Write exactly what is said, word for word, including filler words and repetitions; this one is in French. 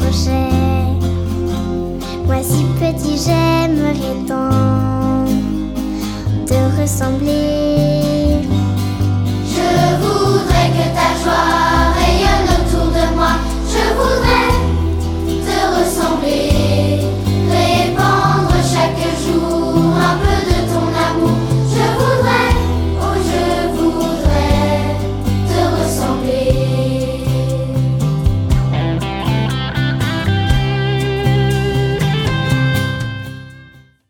projet. Moi si petit j'aimerais tant te ressembler.